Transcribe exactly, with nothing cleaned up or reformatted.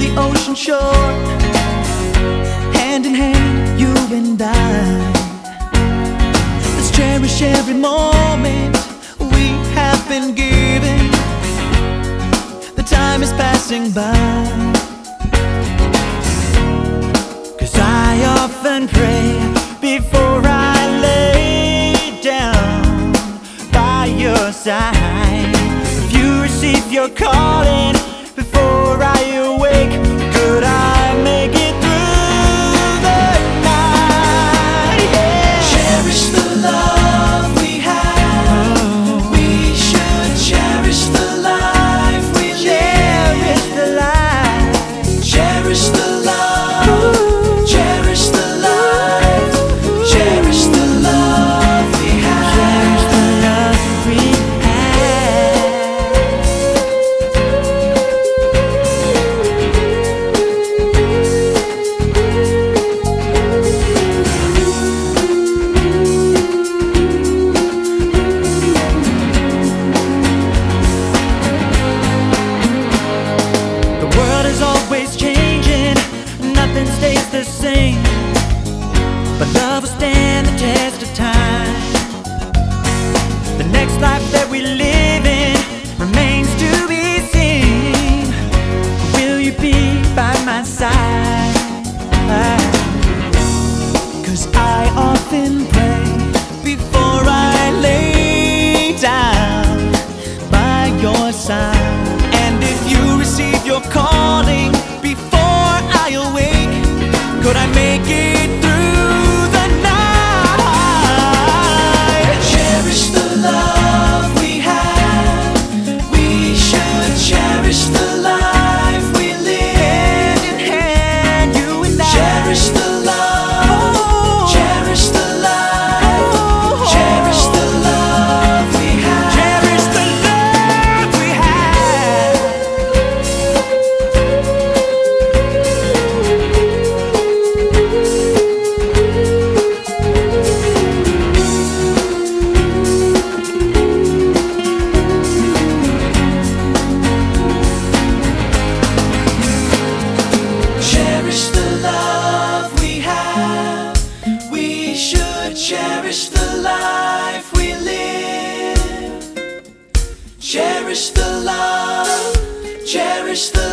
the ocean shore, hand in hand, you and I. Let's cherish every moment we have been given. The time is passing by. 'Cause I often pray before I lay down by your side. If you receive your calling before I awake, could I make it through the night? Yeah. Cherish the love we have. Oh. We should cherish the life we live. Cherish the life. Cherish the love. Ooh. Cherish the life. Cherish the love we have. Cherish the love we stays the same, but love will stand the test of time. The next life that we live in remains to be seen. Will you be by my side? 'Cause I often pray before I lay down by your side. And if you receive your calling before I awake, could I make it through the night? Cherish the love we have. We should cherish the life we live. Hand in hand, you and I. Cherish the love. Oh. Cherish the life. Oh. Cherish the love we have. Cherish the love we have. Cherish the love we have. We should cherish the life we live. Cherish the love. Cherish the